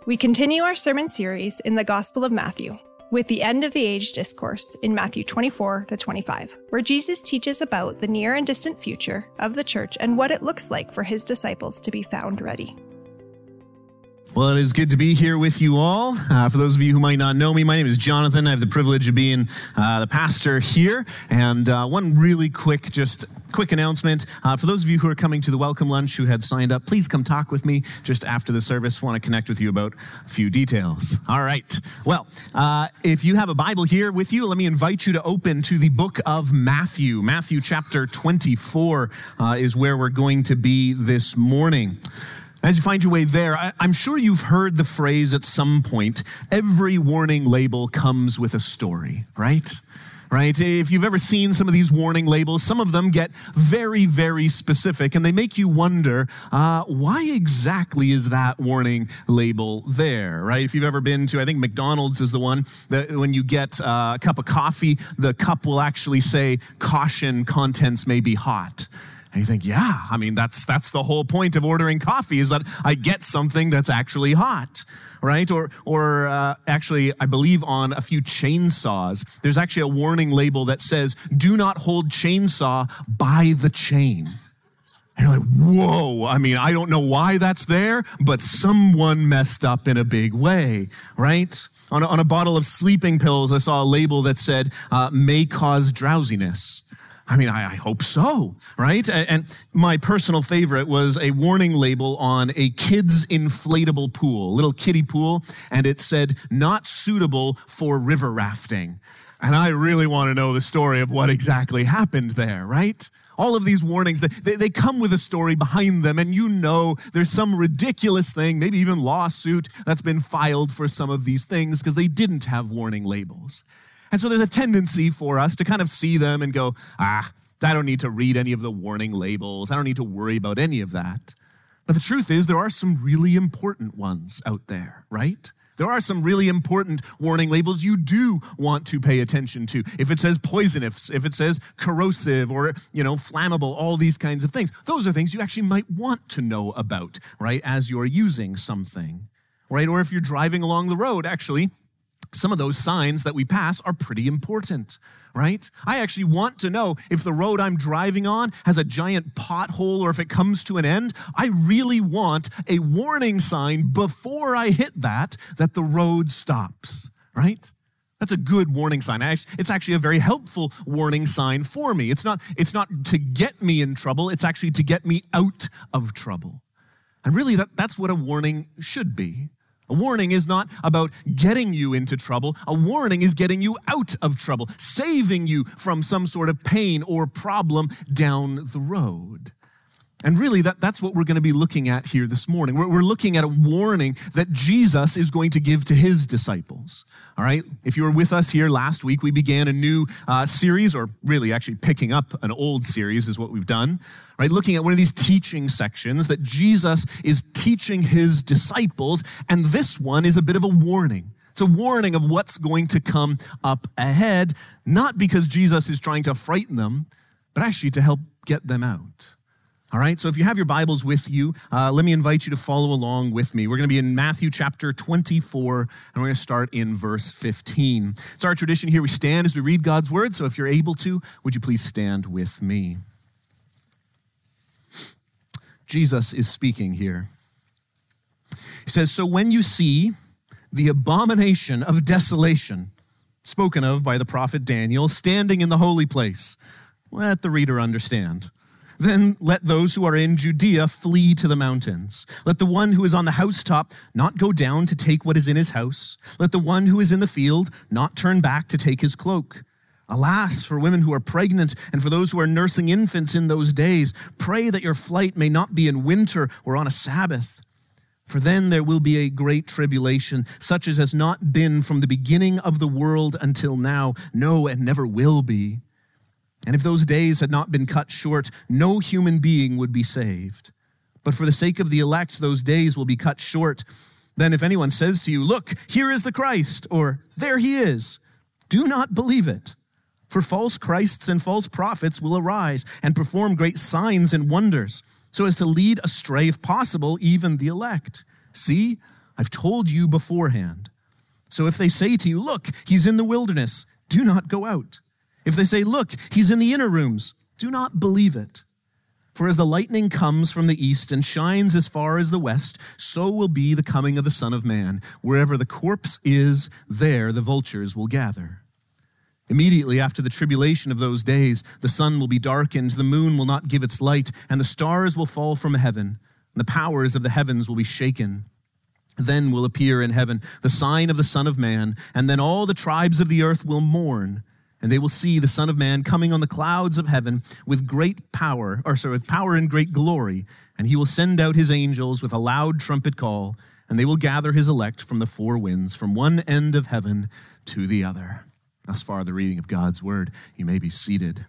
We continue our sermon series in the Gospel of Matthew with the end of the age discourse in Matthew 24 to 25, where Jesus teaches about the near and distant future of the church and what it looks like for his disciples to be found ready. Well, it is good to be here with you all. For those of you who might not know me, my name is Jonathan. I have the privilege of being the pastor here. And one really quick announcement. For those of you who are coming to the welcome lunch who had signed up, please come talk with me just after the service. Want to connect with you about a few details. All right. Well, if you have a Bible here with you, let me invite you to open to the book of Matthew. Matthew chapter 24 is where we're going to be this morning. As you find your way there, I'm sure you've heard the phrase at some point, every warning label comes with a story, right? Right? If you've ever seen some of these warning labels, some of them get very, very specific, and they make you wonder, why exactly is that warning label there, right? If you've ever been to, I think McDonald's is the one, that when you get a cup of coffee, the cup will actually say, caution, contents may be hot. And you think, yeah, I mean, that's the whole point of ordering coffee is that I get something that's actually hot, right? Or actually, I believe on a few chainsaws, there's actually a warning label that says, do not hold chainsaw by the chain. And you're like, whoa, I mean, I don't know why that's there, but someone messed up in a big way, right? On a bottle of sleeping pills, I saw a label that said, may cause drowsiness. I mean, I hope so, right? And my personal favorite was a warning label on a kid's inflatable pool, little kiddie pool, and it said, not suitable for river rafting. And I really want to know the story of what exactly happened there, right? All of these warnings, they come with a story behind them, and you know there's some ridiculous thing, maybe even lawsuit that's been filed for some of these things because they didn't have warning labels. And so there's a tendency for us to kind of see them and go, I don't need to read any of the warning labels. I don't need to worry about any of that. But the truth is there are some really important ones out there, right? There are some really important warning labels you do want to pay attention to. If it says poisonous, if it says corrosive or, flammable, all these kinds of things. Those are things you actually might want to know about, right, as you're using something, right? Or if you're driving along the road, actually, some of those signs that we pass are pretty important, right? I actually want to know if the road I'm driving on has a giant pothole or if it comes to an end. I really want a warning sign before I hit that the road stops, right? That's a good warning sign. It's actually a very helpful warning sign for me. It's not to get me in trouble. It's actually to get me out of trouble. And really, that's what a warning should be. A warning is not about getting you into trouble. A warning is getting you out of trouble, saving you from some sort of pain or problem down the road. And really, that's what we're going to be looking at here this morning. We're looking at a warning that Jesus is going to give to his disciples. All right? If you were with us here last week, we began a new series, or really actually picking up an old series is what we've done, right? Looking at one of these teaching sections that Jesus is teaching his disciples, and this one is a bit of a warning. It's a warning of what's going to come up ahead, not because Jesus is trying to frighten them, but actually to help get them out. All right, so if you have your Bibles with you, let me invite you to follow along with me. We're going to be in Matthew chapter 24, and we're going to start in verse 15. It's our tradition here. We stand as we read God's word, so if you're able to, would you please stand with me? Jesus is speaking here. He says, so when you see the abomination of desolation spoken of by the prophet Daniel standing in the holy place, let the reader understand. Then let those who are in Judea flee to the mountains. Let the one who is on the housetop not go down to take what is in his house. Let the one who is in the field not turn back to take his cloak. Alas, for women who are pregnant and for those who are nursing infants in those days, pray that your flight may not be in winter or on a Sabbath. For then there will be a great tribulation, such as has not been from the beginning of the world until now, no, and never will be. And if those days had not been cut short, no human being would be saved. But for the sake of the elect, those days will be cut short. Then if anyone says to you, look, here is the Christ, or there he is, do not believe it. For false Christs and false prophets will arise and perform great signs and wonders, so as to lead astray, if possible, even the elect. See, I've told you beforehand. So if they say to you, look, he's in the wilderness, do not go out. If they say, look, he's in the inner rooms, do not believe it. For as the lightning comes from the east and shines as far as the west, so will be the coming of the Son of Man. Wherever the corpse is, there the vultures will gather. Immediately after the tribulation of those days, the sun will be darkened, the moon will not give its light, and the stars will fall from heaven, and the powers of the heavens will be shaken. Then will appear in heaven the sign of the Son of Man, and then all the tribes of the earth will mourn. And they will see the Son of Man coming on the clouds of heaven with power and great glory. And he will send out his angels with a loud trumpet call, and they will gather his elect from the four winds, from one end of heaven to the other. Thus far, the reading of God's word. You may be seated.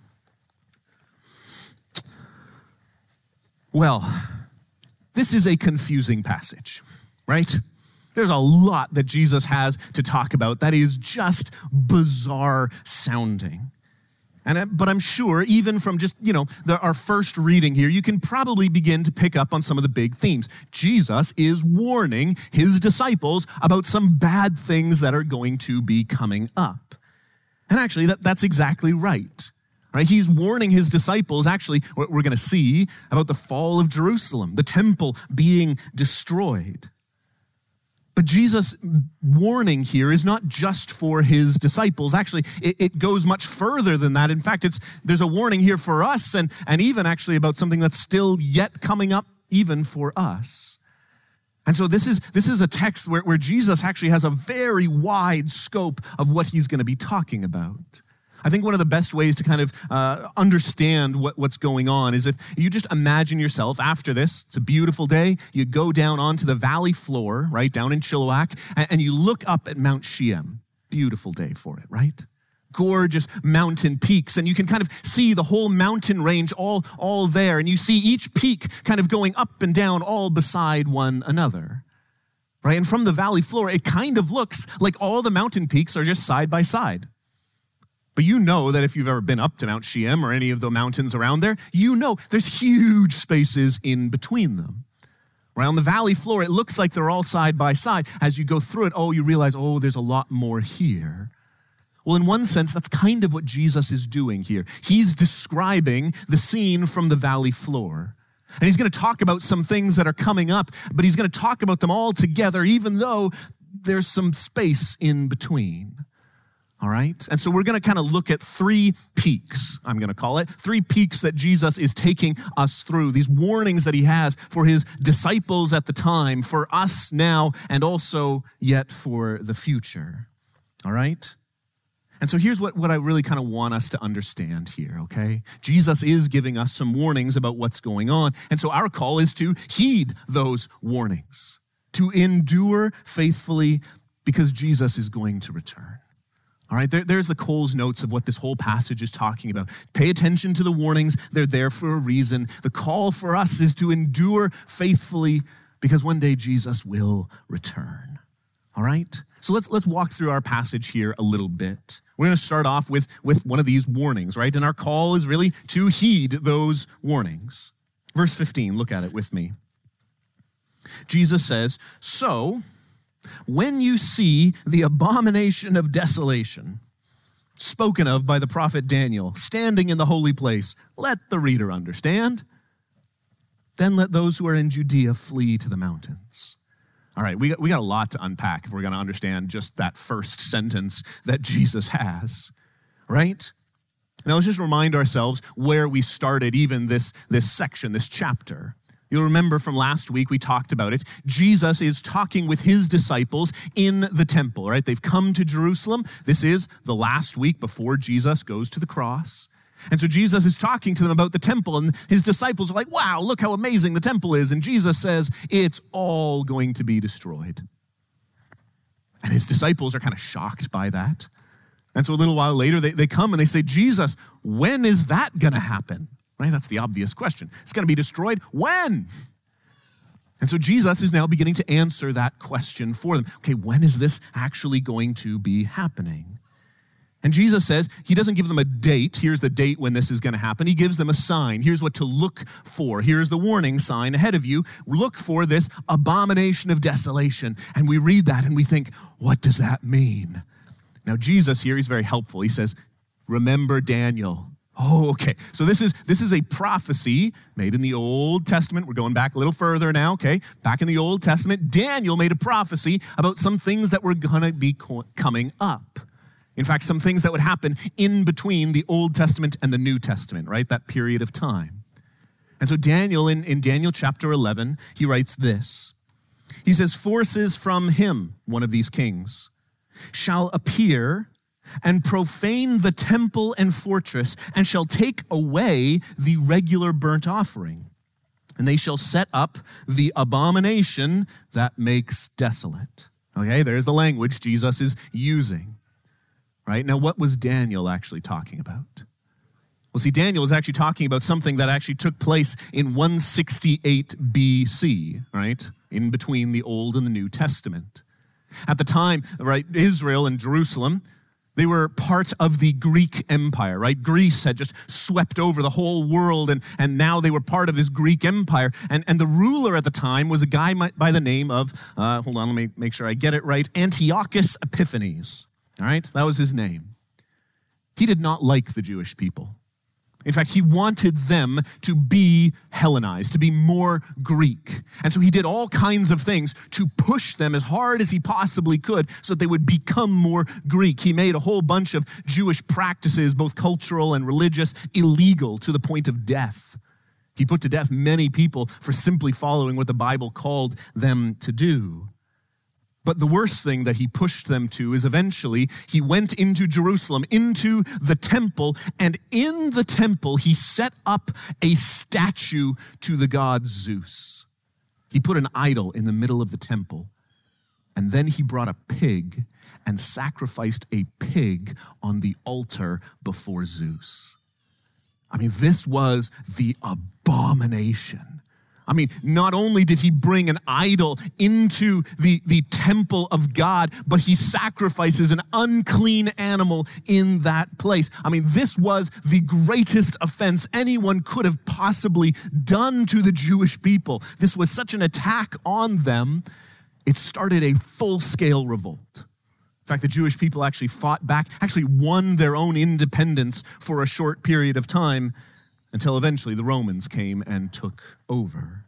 Well, this is a confusing passage, right? There's a lot that Jesus has to talk about that is just bizarre sounding. But I'm sure even from just, our first reading here, you can probably begin to pick up on some of the big themes. Jesus is warning his disciples about some bad things that are going to be coming up. And actually, that's exactly right. Right? He's warning his disciples, actually, what we're going to see about the fall of Jerusalem, the temple being destroyed. But Jesus' warning here is not just for his disciples. Actually, it goes much further than that. In fact, there's a warning here for us and even actually about something that's still yet coming up even for us. And so this is a text where Jesus actually has a very wide scope of what he's going to be talking about. I think one of the best ways to kind of understand what's going on is if you just imagine yourself after this, it's a beautiful day, you go down onto the valley floor, right, down in Chilliwack, and you look up at Mount Sheem. Beautiful day for it, right? Gorgeous mountain peaks, and you can kind of see the whole mountain range all there, and you see each peak kind of going up and down all beside one another, right? And from the valley floor, it kind of looks like all the mountain peaks are just side by side. But you know that if you've ever been up to Mount Sheem or any of the mountains around there, you know there's huge spaces in between them. Right on the valley floor, it looks like they're all side by side. As you go through it, you realize, there's a lot more here. Well, in one sense, that's kind of what Jesus is doing here. He's describing the scene from the valley floor. And he's going to talk about some things that are coming up, but he's going to talk about them all together, even though there's some space in between. All right? And so we're going to kind of look at 3 peaks, I'm going to call it. 3 peaks that Jesus is taking us through. These warnings that he has for his disciples at the time, for us now, and also yet for the future. All right? And so here's what I really kind of want us to understand here, okay? Jesus is giving us some warnings about what's going on. And so our call is to heed those warnings, to endure faithfully because Jesus is going to return. All right, there's the Coles notes of what this whole passage is talking about. Pay attention to the warnings. They're there for a reason. The call for us is to endure faithfully because one day Jesus will return. All right? So let's walk through our passage here a little bit. We're going to start off with one of these warnings, right? And our call is really to heed those warnings. Verse 15, look at it with me. Jesus says, "So, when you see the abomination of desolation spoken of by the prophet Daniel standing in the holy place, let the reader understand. Then let those who are in Judea flee to the mountains." All right, we got a lot to unpack if we're going to understand just that first sentence that Jesus has, right? Now let's just remind ourselves where we started even this section, this chapter. You'll remember from last week, we talked about it. Jesus is talking with his disciples in the temple, right? They've come to Jerusalem. This is the last week before Jesus goes to the cross. And so Jesus is talking to them about the temple, and his disciples are like, wow, look how amazing the temple is. And Jesus says, it's all going to be destroyed. And his disciples are kind of shocked by that. And so a little while later, they come and they say, Jesus, when is that going to happen? Right? That's the obvious question. It's going to be destroyed. When? And so Jesus is now beginning to answer that question for them. Okay, when is this actually going to be happening? And Jesus says he doesn't give them a date. Here's the date when this is going to happen. He gives them a sign. Here's what to look for. Here's the warning sign ahead of you. Look for this abomination of desolation. And we read that and we think, what does that mean? Now, Jesus here, he's very helpful. He says, remember Daniel. Oh, okay. So this is a prophecy made in the Old Testament. We're going back a little further now, okay? Back in the Old Testament, Daniel made a prophecy about some things that were going to be coming up. In fact, some things that would happen in between the Old Testament and the New Testament, right? That period of time. And so Daniel, in Daniel chapter 11, he writes this. He says, forces from him, one of these kings, shall appear and profane the temple and fortress, and shall take away the regular burnt offering. And they shall set up the abomination that makes desolate. Okay, there's the language Jesus is using. Right? Now, what was Daniel actually talking about? Well, see, Daniel was actually talking about something that actually took place in 168 BC, right? In between the Old and the New Testament. At the time, right, Israel and Jerusalem, they were part of the Greek Empire, right? Greece had just swept over the whole world, and now they were part of this Greek Empire. And the ruler at the time was a guy by the name of, hold on, let me make sure I get it right, Antiochus Epiphanes. All right, that was his name. He did not like the Jewish people. In fact, he wanted them to be Hellenized, to be more Greek. And so he did all kinds of things to push them as hard as he possibly could so that they would become more Greek. He made a whole bunch of Jewish practices, both cultural and religious, illegal to the point of death. He put to death many people for simply following what the Bible called them to do. But the worst thing that he pushed them to is eventually he went into Jerusalem, into the temple, and in the temple he set up a statue to the god Zeus. He put an idol in the middle of the temple, and then he brought a pig and sacrificed a pig on the altar before Zeus. I mean, this was the abomination. I mean, not only did he bring an idol into the temple of God, but he sacrifices an unclean animal in that place. I mean, this was the greatest offense anyone could have possibly done to the Jewish people. This was such an attack on them, it started a full-scale revolt. In fact, the Jewish people actually fought back, actually won their own independence for a short period of time, until eventually the Romans came and took over.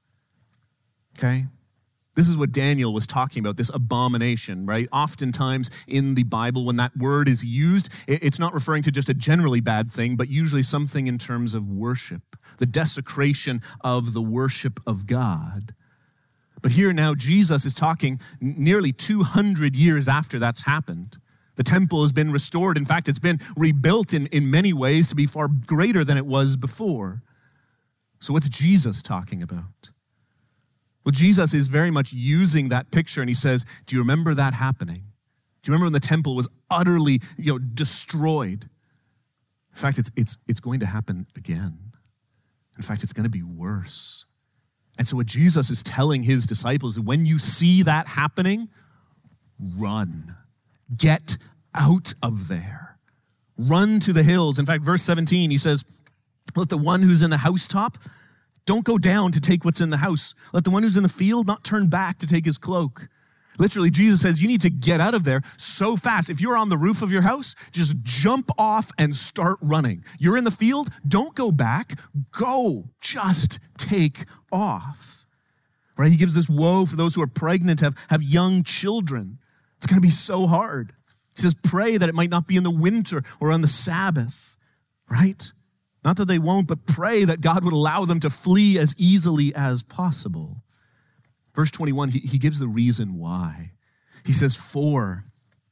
Okay? This is what Daniel was talking about, this abomination, right? Oftentimes in the Bible, when that word is used, it's not referring to just a generally bad thing, but usually something in terms of worship, the desecration of the worship of God. But here now, Jesus is talking nearly 200 years after that's happened. The temple has been restored. In fact, it's been rebuilt in many ways to be far greater than it was before. So what's Jesus talking about? Well, Jesus is very much using that picture, and he says, do you remember that happening? Do you remember when the temple was utterly, destroyed? In fact, it's going to happen again. In fact, it's going to be worse. And so what Jesus is telling his disciples is when you see that happening, run. Get out of there. Run to the hills. In fact, verse 17, he says, let the one who's in the housetop, don't go down to take what's in the house. Let the one who's in the field not turn back to take his cloak. Literally, Jesus says you need to get out of there so fast. If you're on the roof of your house, just jump off and start running. You're in the field, don't go back. Go. Just take off. Right? He gives this woe for those who are pregnant, have young children. It's going to be so hard. He says, pray that it might not be in the winter or on the Sabbath, right? Not that they won't, but pray that God would allow them to flee as easily as possible. Verse 21, he gives the reason why. He says, for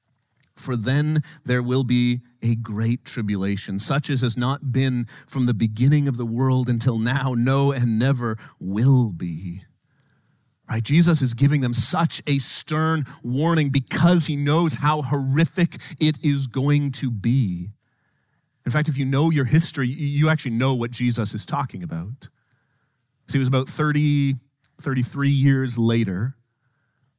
then there will be a great tribulation, such as has not been from the beginning of the world until now, no, and never will be. Right? Jesus is giving them such a stern warning because he knows how horrific it is going to be. In fact, if you know your history, you actually know what Jesus is talking about. So it was about 33 years later,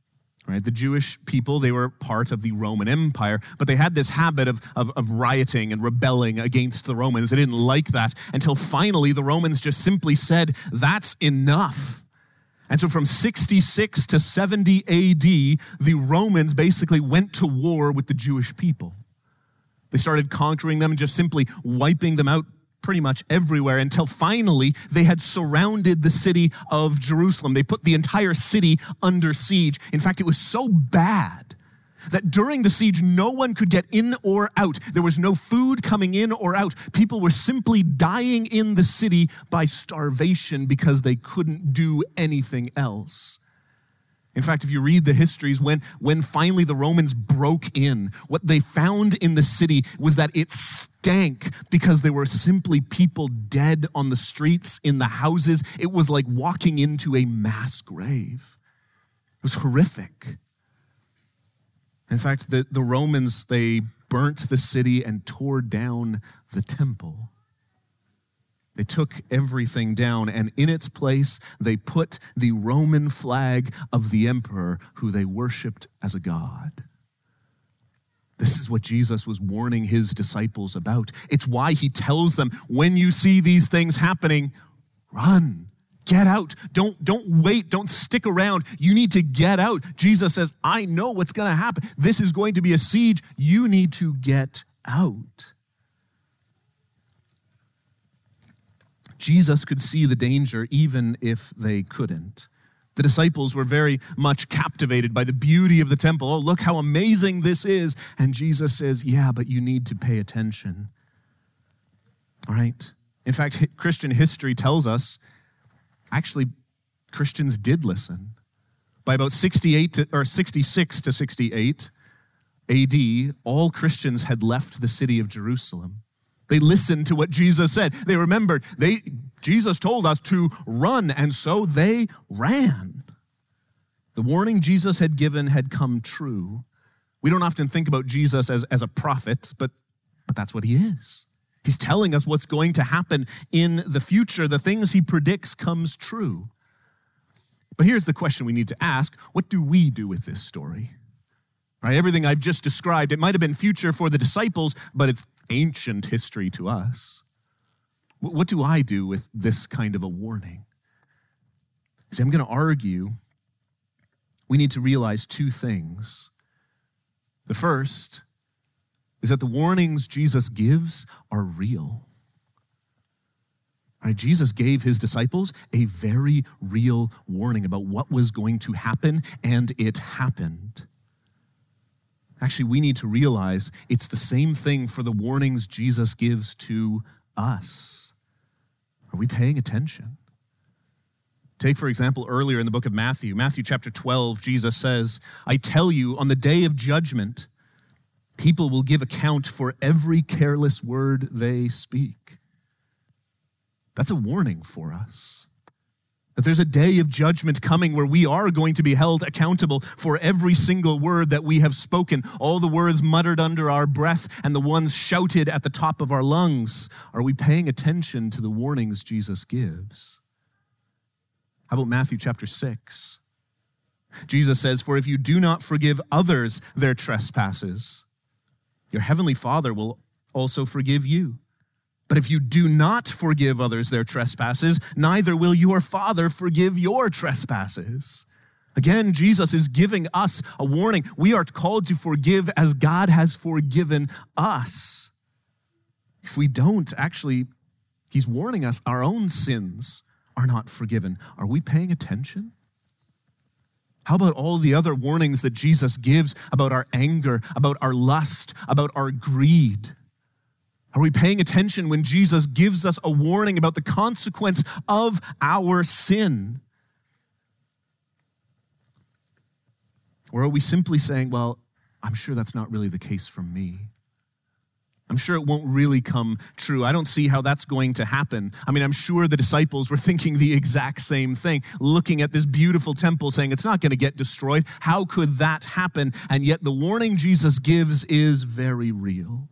right? The Jewish people, they were part of the Roman Empire, but they had this habit of rioting and rebelling against the Romans. They didn't like that until finally the Romans just simply said, that's enough. And so from 66 to 70 AD, the Romans basically went to war with the Jewish people. They started conquering them and just simply wiping them out pretty much everywhere until finally they had surrounded the city of Jerusalem. They put the entire city under siege. In fact, it was so bad that during the siege, no one could get in or out. There was no food coming in or out. People were simply dying in the city by starvation because they couldn't do anything else. In fact, if you read the histories, when finally the Romans broke in, what they found in the city was that it stank because there were simply people dead on the streets, in the houses. It was like walking into a mass grave. It was horrific. In fact, the Romans, they burnt the city and tore down the temple. They took everything down, and in its place, they put the Roman flag of the emperor, who they worshiped as a god. This is what Jesus was warning his disciples about. It's why he tells them, when you see these things happening, run, get out. Don't wait, don't stick around. You need to get out. Jesus says, I know what's going to happen. This is going to be a siege. You need to get out. Jesus could see the danger even if they couldn't. The disciples were very much captivated by the beauty of the temple. Oh, look how amazing this is. And Jesus says, yeah, but you need to pay attention. All right? In fact, Christian history tells us, actually, Christians did listen. By about 66 to 68 AD, all Christians had left the city of Jerusalem. They listened to what Jesus said. They remembered, Jesus told us to run, and so they ran. The warning Jesus had given had come true. We don't often think about Jesus as a prophet, but that's what he is. He's telling us what's going to happen in the future. The things he predicts comes true. But here's the question we need to ask. What do we do with this story? Right? Everything I've just described, it might have been future for the disciples, but it's ancient history to us. What do I do with this kind of a warning? See, I'm going to argue we need to realize two things. The first is that the warnings Jesus gives are real. Right? Jesus gave his disciples a very real warning about what was going to happen, and it happened. Actually, we need to realize it's the same thing for the warnings Jesus gives to us. Are we paying attention? Take, for example, earlier in the book of Matthew chapter 12, Jesus says, I tell you, on the day of judgment, people will give account for every careless word they speak. That's a warning for us. That there's a day of judgment coming where we are going to be held accountable for every single word that we have spoken, all the words muttered under our breath and the ones shouted at the top of our lungs. Are we paying attention to the warnings Jesus gives? How about Matthew chapter 6? Jesus says, for if you do not forgive others their trespasses, your heavenly Father will also forgive you. But if you do not forgive others their trespasses, neither will your Father forgive your trespasses. Again, Jesus is giving us a warning. We are called to forgive as God has forgiven us. If we don't, actually, he's warning us our own sins are not forgiven. Are we paying attention? How about all the other warnings that Jesus gives about our anger, about our lust, about our greed? Are we paying attention when Jesus gives us a warning about the consequence of our sin? Or are we simply saying, well, I'm sure that's not really the case for me. I'm sure it won't really come true. I don't see how that's going to happen. I mean, I'm sure the disciples were thinking the exact same thing, looking at this beautiful temple saying, it's not going to get destroyed. How could that happen? And yet the warning Jesus gives is very real.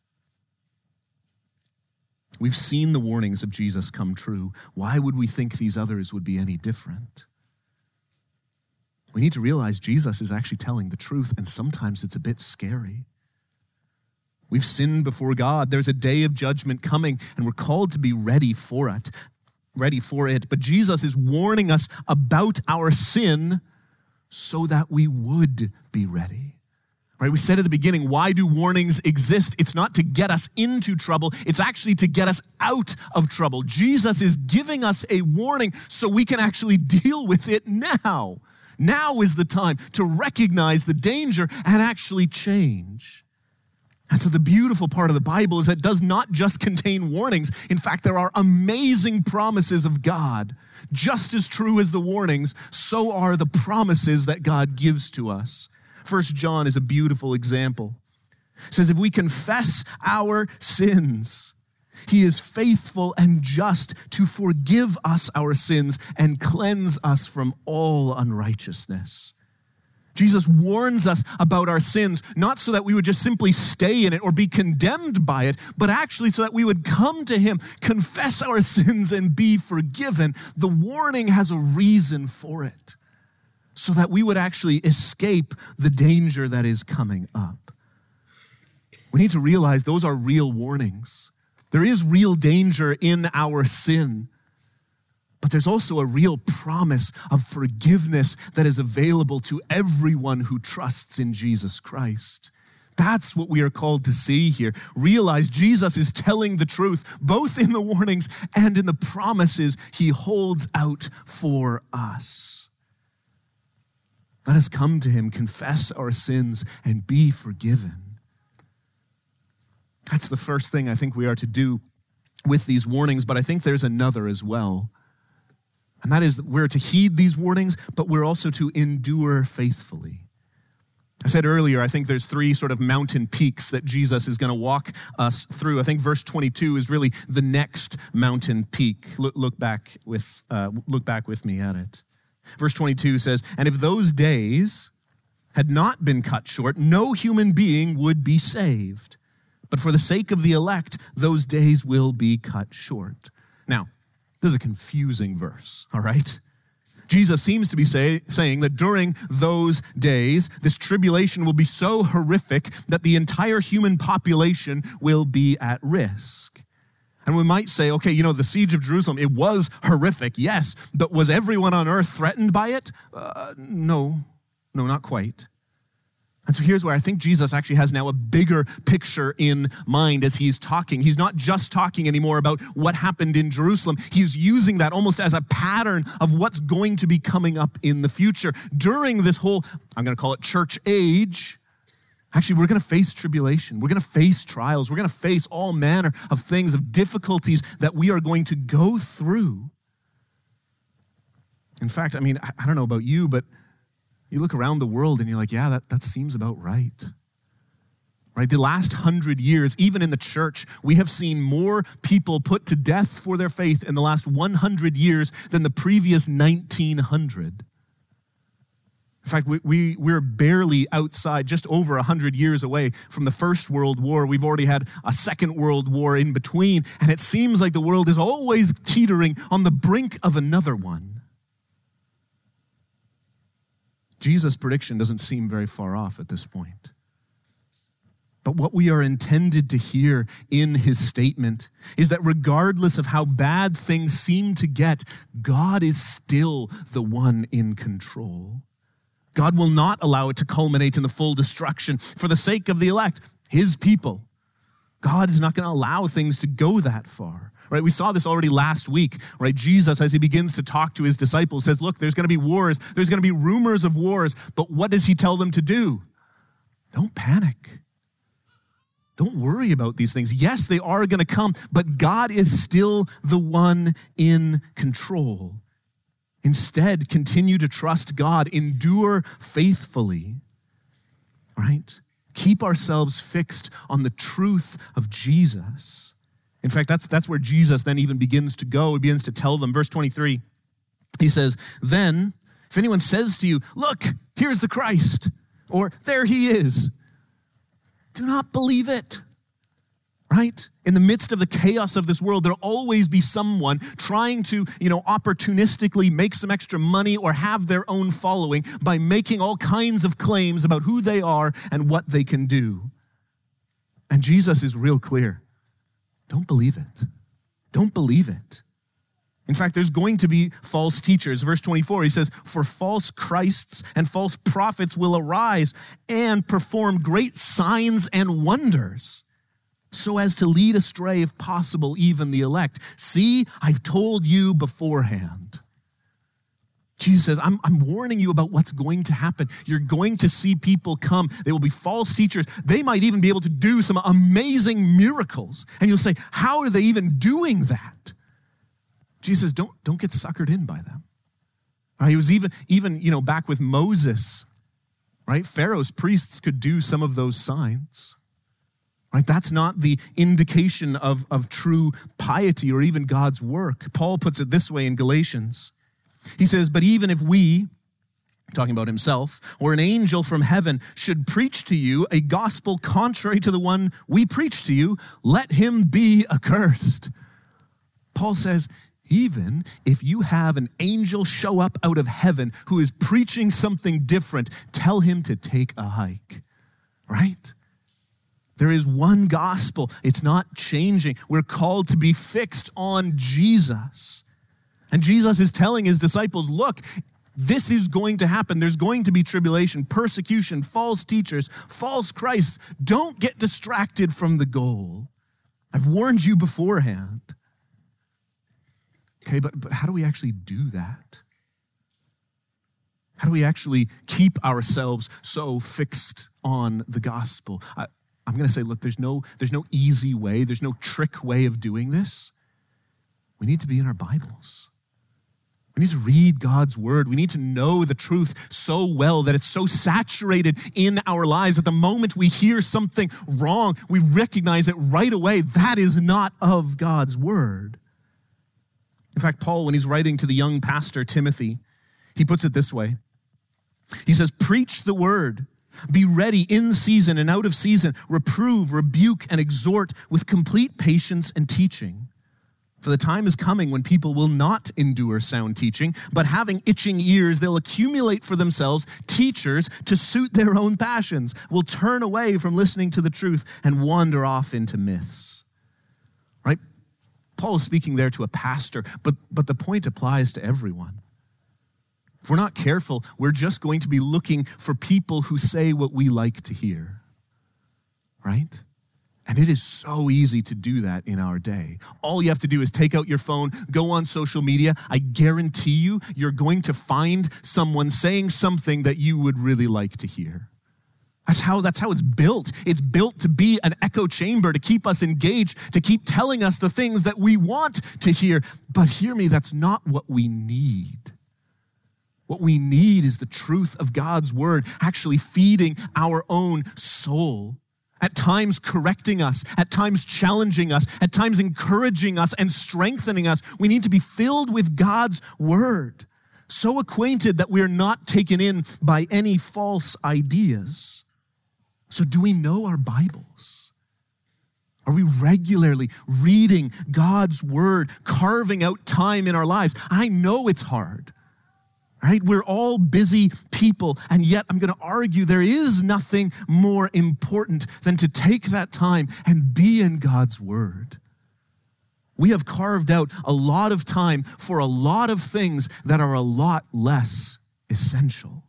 We've seen the warnings of Jesus come true. Why would we think these others would be any different? we need to realize Jesus is actually telling the truth, and sometimes it's a bit scary. We've sinned before God. There's a day of judgment coming, and we're called to be ready for it. But Jesus is warning us about our sin so that we would be ready. Right? We said at the beginning, why do warnings exist? It's not to get us into trouble. It's actually to get us out of trouble. Jesus is giving us a warning so we can actually deal with it now. Now is the time to recognize the danger and actually change. And so the beautiful part of the Bible is that it does not just contain warnings. In fact, there are amazing promises of God. Just as true as the warnings, so are the promises that God gives to us. 1 John is a beautiful example. It says, if we confess our sins, he is faithful and just to forgive us our sins and cleanse us from all unrighteousness. Jesus warns us about our sins, not so that we would just simply stay in it or be condemned by it, but actually so that we would come to him, confess our sins, and be forgiven. The warning has a reason for it, so that we would actually escape the danger that is coming up. We need to realize those are real warnings. There is real danger in our sin, but there's also a real promise of forgiveness that is available to everyone who trusts in Jesus Christ. That's what we are called to see here. Realize Jesus is telling the truth, both in the warnings and in the promises he holds out for us. Let us come to him, confess our sins, and be forgiven. That's the first thing I think we are to do with these warnings, but I think there's another as well. And that is that we're to heed these warnings, but we're also to endure faithfully. I said earlier, I think there's three sort of mountain peaks that Jesus is going to walk us through. I think verse 22 is really the next mountain peak. Look back with me at it. Verse 22 says, and if those days had not been cut short, no human being would be saved. But for the sake of the elect, those days will be cut short. Now, this is a confusing verse, all right? Jesus seems to be saying that during those days, this tribulation will be so horrific that the entire human population will be at risk. And we might say, okay, the siege of Jerusalem, it was horrific, yes, but was everyone on earth threatened by it? No, not quite. And so here's where I think Jesus actually has now a bigger picture in mind as he's talking. He's not just talking anymore about what happened in Jerusalem. He's using that almost as a pattern of what's going to be coming up in the future. During this whole, I'm going to call it church age, actually, we're going to face tribulation. We're going to face trials. We're going to face all manner of things, of difficulties that we are going to go through. In fact, I don't know about you, but you look around the world and you're like, yeah, that seems about right. Right? The last 100 years, even in the church, we have seen more people put to death for their faith in the last 100 years than the previous 1900. In fact, we're barely outside, just over 100 years away from the First World War. We've already had a Second World War in between, and it seems like the world is always teetering on the brink of another one. Jesus' prediction doesn't seem very far off at this point. But what we are intended to hear in his statement is that regardless of how bad things seem to get, God is still the one in control. God will not allow it to culminate in the full destruction for the sake of the elect, his people. God is not going to allow things to go that far. Right? We saw this already last week, right? Jesus, as he begins to talk to his disciples, says, look, there's going to be wars. There's going to be rumors of wars. But what does he tell them to do? Don't panic. Don't worry about these things. Yes, they are going to come, but God is still the one in control. Instead, continue to trust God. Endure faithfully, right? Keep ourselves fixed on the truth of Jesus. In fact, that's where Jesus then even begins to go. He begins to tell them. Verse 23, he says, then, if anyone says to you, look, here's the Christ, or there he is, do not believe it. right? In the midst of the chaos of this world, there'll always be someone trying to, opportunistically make some extra money or have their own following by making all kinds of claims about who they are and what they can do. And Jesus is real clear. Don't believe it. Don't believe it. In fact, there's going to be false teachers. Verse 24, he says, "For false Christs and false prophets will arise and perform great signs and wonders, so as to lead astray, if possible, even the elect. See, I've told you beforehand." Jesus says, I'm warning you about what's going to happen. You're going to see people come. They will be false teachers. They might even be able to do some amazing miracles. And you'll say, how are they even doing that? Jesus says, don't get suckered in by them. He was even back with Moses, right? Pharaoh's priests could do some of those signs. Right? That's not the indication of true piety or even God's work. Paul puts it this way in Galatians. He says, "But even if we," talking about himself, "or an angel from heaven should preach to you a gospel contrary to the one we preach to you, let him be accursed." Paul says, even if you have an angel show up out of heaven who is preaching something different, tell him to take a hike, right? There is one gospel. It's not changing. We're called to be fixed on Jesus. And Jesus is telling his disciples, look, this is going to happen. There's going to be tribulation, persecution, false teachers, false Christs. Don't get distracted from the goal. I've warned you beforehand. Okay, but how do we actually do that? How do we actually keep ourselves so fixed on the gospel? I'm going to say, look, there's no easy way. There's no trick way of doing this. We need to be in our Bibles. We need to read God's word. We need to know the truth so well that it's so saturated in our lives that the moment we hear something wrong, we recognize it right away. That is not of God's word. In fact, Paul, when he's writing to the young pastor Timothy, he puts it this way. He says, "Preach the word. Be ready in season and out of season. Reprove, rebuke, and exhort with complete patience and teaching. For the time is coming when people will not endure sound teaching, but having itching ears, they'll accumulate for themselves teachers to suit their own passions, will turn away from listening to the truth and wander off into myths." Right? Paul is speaking there to a pastor, but the point applies to everyone. If we're not careful, we're just going to be looking for people who say what we like to hear, right? And it is so easy to do that in our day. All you have to do is take out your phone, go on social media. I guarantee you're going to find someone saying something that you would really like to hear. That's how it's built. It's built to be an echo chamber, to keep us engaged, to keep telling us the things that we want to hear. But hear me, that's not what we need. What we need is the truth of God's word actually feeding our own soul. At times correcting us, at times challenging us, at times encouraging us and strengthening us. We need to be filled with God's word, so acquainted that we are not taken in by any false ideas. So do we know our Bibles? Are we regularly reading God's word, carving out time in our lives? I know it's hard. Right? We're all busy people, and yet I'm going to argue there is nothing more important than to take that time and be in God's word. We have carved out a lot of time for a lot of things that are a lot less essential.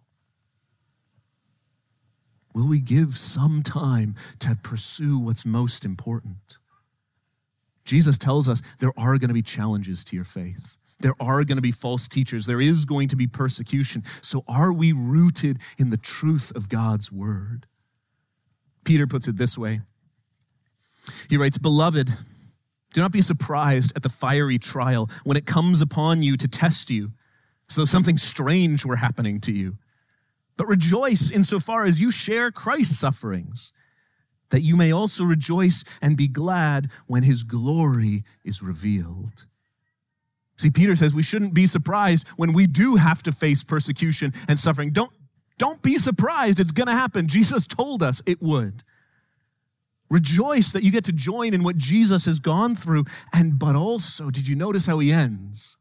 Will we give some time to pursue what's most important? Jesus tells us there are going to be challenges to your faith. There are going to be false teachers. There is going to be persecution. So are we rooted in the truth of God's word? Peter puts it this way. He writes, "Beloved, do not be surprised at the fiery trial when it comes upon you to test you, as though something strange were happening to you. But rejoice insofar as you share Christ's sufferings, that you may also rejoice and be glad when his glory is revealed." See, Peter says we shouldn't be surprised when we do have to face persecution and suffering. Don't be surprised. It's going to happen. Jesus told us it would. Rejoice that you get to join in what Jesus has gone through. But also, did you notice how he ends?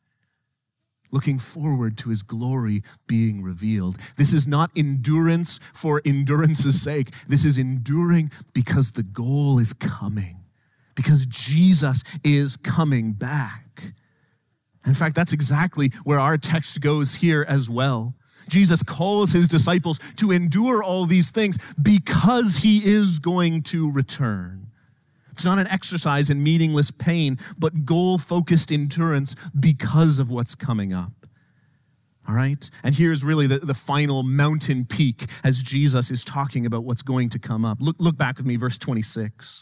Looking forward to his glory being revealed. This is not endurance for endurance's sake. This is enduring because the goal is coming, because Jesus is coming back. In fact, that's exactly where our text goes here as well. Jesus calls his disciples to endure all these things because he is going to return. It's not an exercise in meaningless pain, but goal-focused endurance because of what's coming up. All right? And here's really the final mountain peak as Jesus is talking about what's going to come up. Look back with me, verse 26.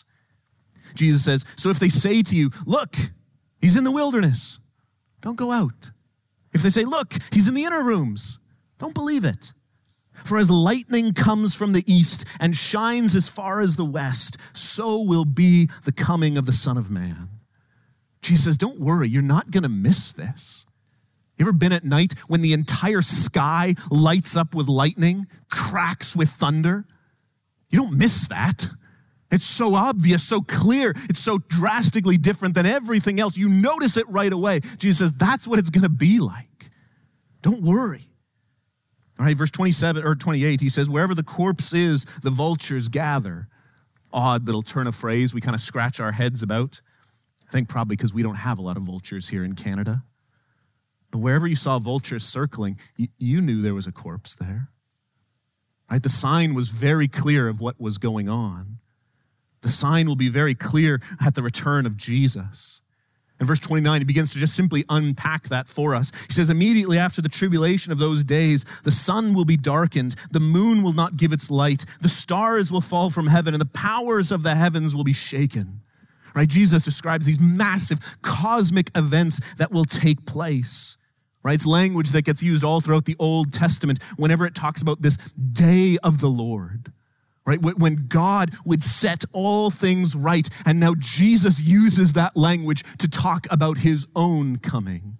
Jesus says, so if they say to you, look, he's in the wilderness, don't go out. If they say, look, he's in the inner rooms, don't believe it. For as lightning comes from the east and shines as far as the west, so will be the coming of the Son of Man. Jesus says, don't worry, you're not going to miss this. You ever been at night when the entire sky lights up with lightning, cracks with thunder? You don't miss that. It's so obvious, so clear. It's so drastically different than everything else. You notice it right away. Jesus says, that's what it's going to be like. Don't worry. All right, verse 27 or 28, he says, wherever the corpse is, the vultures gather. Odd little turn of phrase we kind of scratch our heads about. I think probably because we don't have a lot of vultures here in Canada. But wherever you saw vultures circling, you knew there was a corpse there. Right? The sign was very clear of what was going on. The sign will be very clear at the return of Jesus. In verse 29, he begins to just simply unpack that for us. He says, immediately after the tribulation of those days, the sun will be darkened, the moon will not give its light, the stars will fall from heaven, and the powers of the heavens will be shaken. Right? Jesus describes these massive cosmic events that will take place. Right? It's language that gets used all throughout the Old Testament whenever it talks about this day of the Lord. Right? When God would set all things right, and now Jesus uses that language to talk about his own coming.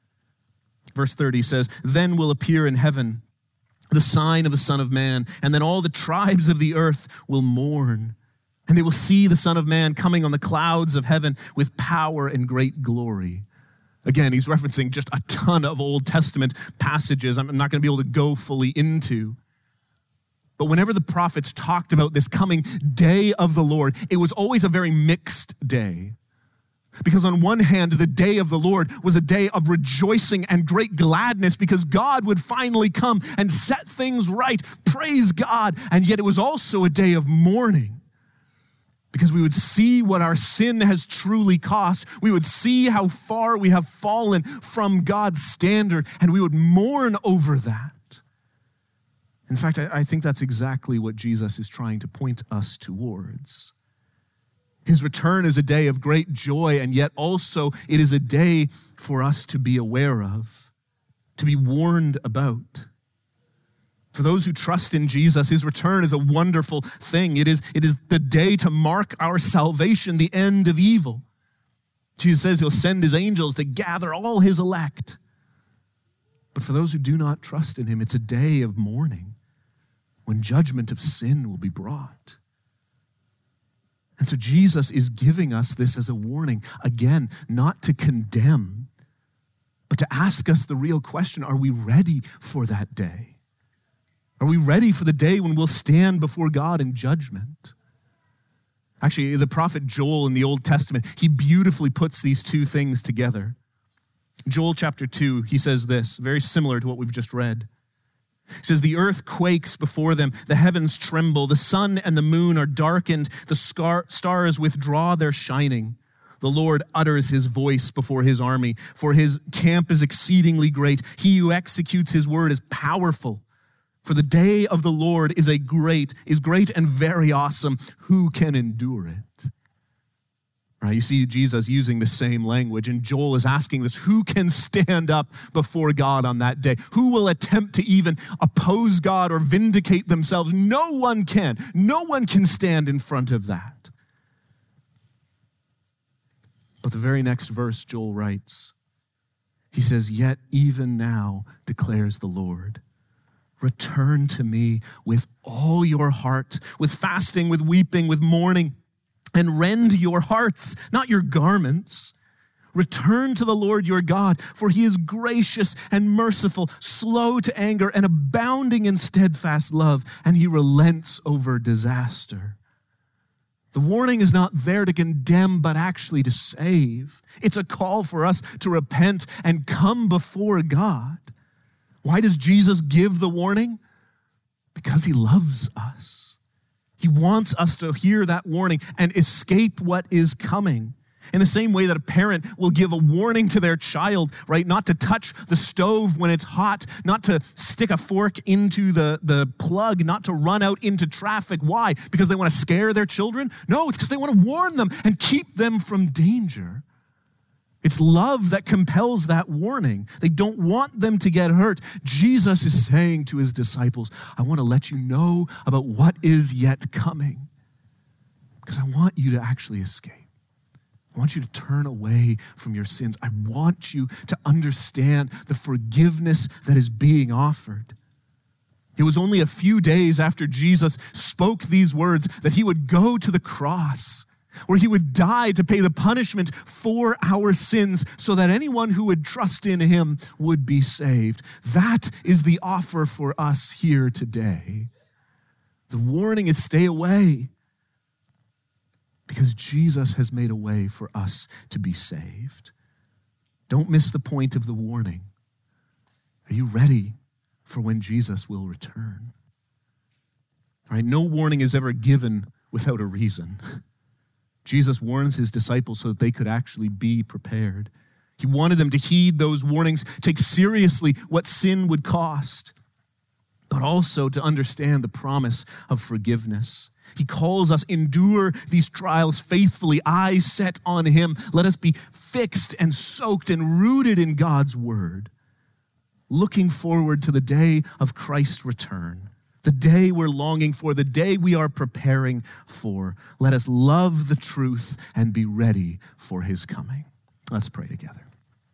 Verse 30 says, then will appear in heaven the sign of the Son of Man, and then all the tribes of the earth will mourn, and they will see the Son of Man coming on the clouds of heaven with power and great glory. Again, he's referencing just a ton of Old Testament passages I'm not going to be able to go fully into. But whenever the prophets talked about this coming day of the Lord, it was always a very mixed day. Because on one hand, the day of the Lord was a day of rejoicing and great gladness because God would finally come and set things right. Praise God. And yet it was also a day of mourning because we would see what our sin has truly cost. We would see how far we have fallen from God's standard, and we would mourn over that. In fact, I think that's exactly what Jesus is trying to point us towards. His return is a day of great joy, and yet also it is a day for us to be aware of, to be warned about. For those who trust in Jesus, his return is a wonderful thing. It is the day to mark our salvation, the end of evil. Jesus says he'll send his angels to gather all his elect. But for those who do not trust in him, it's a day of mourning when judgment of sin will be brought. And so Jesus is giving us this as a warning, again, not to condemn, but to ask us the real question, are we ready for that day? Are we ready for the day when we'll stand before God in judgment? Actually, the prophet Joel in the Old Testament, he beautifully puts these two things together. Joel chapter 2, he says this, very similar to what we've just read. He says, the earth quakes before them, the heavens tremble, the sun and the moon are darkened, the stars withdraw their shining. The Lord utters his voice before his army, for his camp is exceedingly great. He who executes his word is powerful. For the day of the Lord is great and very awesome. Who can endure it? Right, you see Jesus using the same language, and Joel is asking this, who can stand up before God on that day? Who will attempt to even oppose God or vindicate themselves? No one can. No one can stand in front of that. But the very next verse, Joel writes, he says, yet even now declares the Lord, return to me with all your heart, with fasting, with weeping, with mourning. and rend your hearts, not your garments. Return to the Lord your God, for he is gracious and merciful, slow to anger, and abounding in steadfast love, and he relents over disaster. The warning is not there to condemn, but actually to save. It's a call for us to repent and come before God. Why does Jesus give the warning? Because he loves us. He wants us to hear that warning and escape what is coming. In the same way that a parent will give a warning to their child, right? Not to touch the stove when it's hot, not to stick a fork into the plug, not to run out into traffic. Why? Because they want to scare their children? No, it's because they want to warn them and keep them from danger. It's love that compels that warning. They don't want them to get hurt. Jesus is saying to his disciples, I want to let you know about what is yet coming, because I want you to actually escape. I want you to turn away from your sins. I want you to understand the forgiveness that is being offered. It was only a few days after Jesus spoke these words that he would go to the cross, where he would die to pay the punishment for our sins so that anyone who would trust in him would be saved. That is the offer for us here today. The warning is stay away, because Jesus has made a way for us to be saved. Don't miss the point of the warning. Are you ready for when Jesus will return? All right, no warning is ever given without a reason. Jesus warns his disciples so that they could actually be prepared. He wanted them to heed those warnings, take seriously what sin would cost, but also to understand the promise of forgiveness. He calls us, endure these trials faithfully, eyes set on him. Let us be fixed and soaked and rooted in God's word, looking forward to the day of Christ's return, the day we're longing for, the day we are preparing for. Let us love the truth and be ready for his coming. Let's pray together.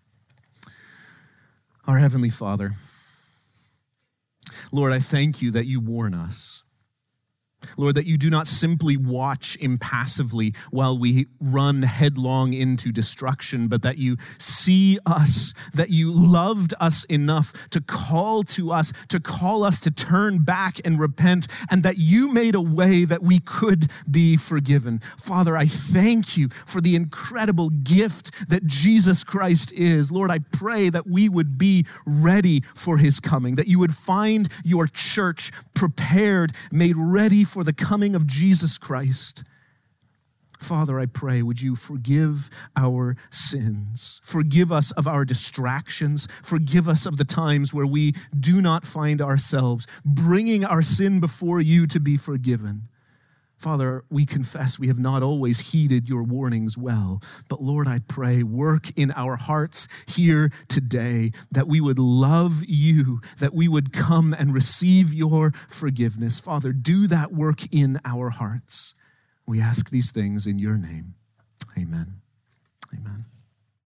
Our Heavenly Father, Lord, I thank you that you warn us. Lord, that you do not simply watch impassively while we run headlong into destruction, but that you see us, that you loved us enough to call us to turn back and repent, and that you made a way that we could be forgiven. Father, I thank you for the incredible gift that Jesus Christ is. Lord, I pray that we would be ready for his coming, that you would find your church prepared, made ready for the coming of Jesus Christ. Father, I pray, would you forgive our sins? Forgive us of our distractions. Forgive us of the times where we do not find ourselves bringing our sin before you to be forgiven. Father, we confess we have not always heeded your warnings well, but Lord, I pray, work in our hearts here today, that we would love you, that we would come and receive your forgiveness. Father, do that work in our hearts. We ask these things in your name. Amen.